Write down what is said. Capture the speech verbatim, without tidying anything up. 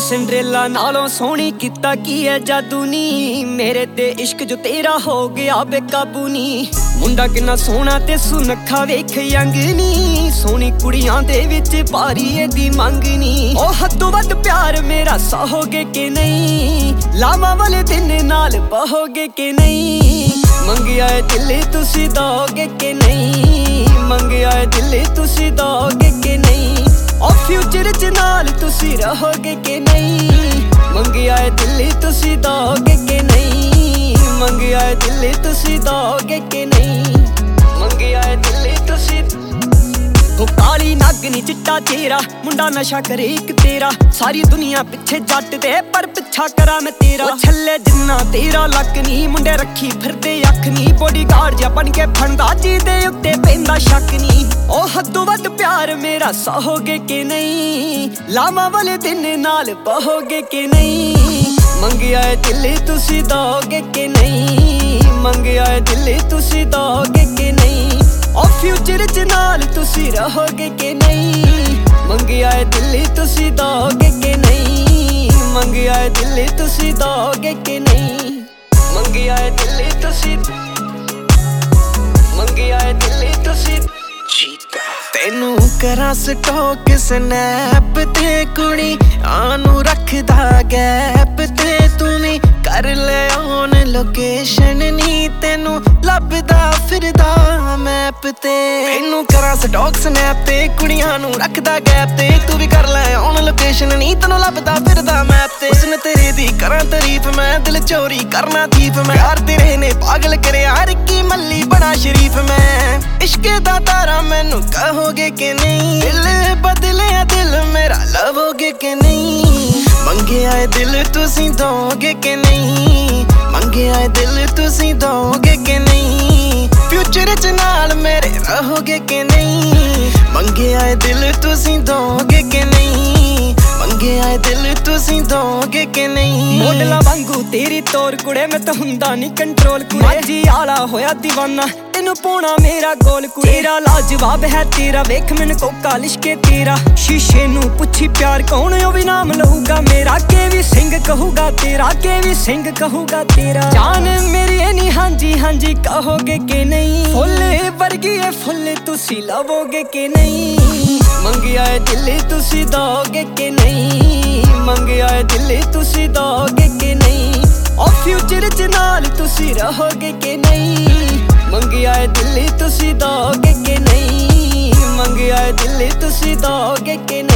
Cinderella नालों सोहनी किता की है जादू नी, मेरे ते इश्क जो तेरा हो गया बेकाबू नी। मुंडा किन्ना सोहना ते सुनखा वेख यंग नी, सोहनी कुड़ियां दे विच भारी एदी मंग नी। ओ हद्दों वध प्यार मेरा सहोगे के नहीं, लावां वाले दिन नाल बहोगे के नहीं। मंगिया है दिल तुसी दोगे के नहीं, मंगिया है दिल तुसी दोगे के नहीं। ओ फ्यूचर च नाल तुसी रहोगे के नहीं, मंगिया है दिल तुसी दोगे के नहीं। मंगिया है दिल तुसी दोगे के नहीं, मंगिया है दिल तुसी। ओ काली नागनी चिट्टा चेहरा, मुंडा नशा करे एक तेरा, सारी दुनिया पिछे जट दे पर पिछा करा मैं तेरा। ओ छल्ले जिन्ना तेरा लक नी, मुंडे रखी फिरदे अख नी, बॉडीगार्ड जा बन के फंदा जी दे उत्ते पैंदा शक नी। ओ हद्दों वध प्यार मेरा सहोगे के नहीं, लावां वाले दिन नाल बहोगे के नहीं। मंगिया है दिल तुसी दोगे के नहीं, मंगिया है दिल तुसी दोगे के नहीं। ओ फ्यूचर च नाल तुसी रहोगे के नहीं, मंगिया है दिल तुसी दोगे के नहीं। मंगिया है दिल तुसी दोगे के नहीं, मंगिया है दिल तुसी, मंगिया है दिल तुसी। तेनू करा स्टॉक स्नैप ते कुड़ी आनू रखदा गैप ते, तूवी कर ले ऑन लोकेशन नी, तेनू लभदा फिरदा मैप ते। तेनू करा स्टॉक स्नैप ते कुड़ियां नू रखदा गैप ते, तू भी कर ले ऑन लोकेशन नी, तेनू लभदा फिरदा मैप ते। उसने तेरे दी करा तारीफ मैं, दिल चोरी करना थीफ मैं, यार तेरे ने पागल करया रिक्की मल्ली बड़ा शरीफ मैं। इश्क दा तारा मैनू कहोगे के नहीं, दिल बदले दिल मेरा लवोगे के नहीं। मंगिया है दिल तुसी दोगे के नहीं, मंगिया है दिल तुसी दोगे के नहीं। फ्यूचर च नाल मेरे रहोगे के नहीं, मंगिया है दिल तुसी दोगे के नहीं। मंगिया है दिल तुसी दोगे के नहीं। मॉडला वांगू तेरी तोर कुड़े मैं तो हुंदा नी कंट्रोल कुड़े, माझी आला होया दीवाना तेनू पोना मेरा गोल कुड़े। तेरा लाजवाब है तेरा वेख मैनू कोका लिशके तेरा, शीशे नू पुछी प्यार कौन ओ भी नाम लहूगा मेरा। के भी सिंह कहूगा तेरा, के भी सिंह कहूगा तेरा। जान मेरी नी हांजी हांजी कहोगे के नहीं, फुल वर्गी है फुल तुसी लवोगे के नहीं। मंगिया है दिल तुसी दोगे के नहीं, मंगिया है दिल तुसी दोगे के नहीं। ओ फ्यूचर च नाल तुसी रहोगे के नहीं, मंगिया है दिल तुसी दोगे के नहीं। मंगिया है दिल तुसी दोगे के नहीं।